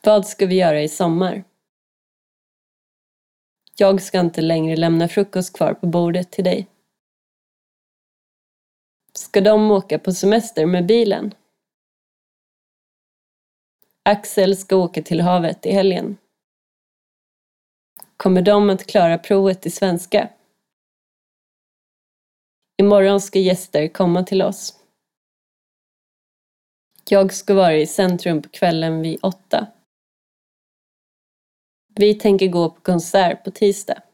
Vad ska vi göra i sommar? Jag ska inte längre lämna frukost kvar på bordet till dig. Ska de åka på semester med bilen? Axel ska åka till havet i helgen. Kommer de att klara provet i svenska? Imorgon ska gäster komma till oss. Jag ska vara i centrum på kvällen vid 8. Vi tänker gå på konsert på tisdag.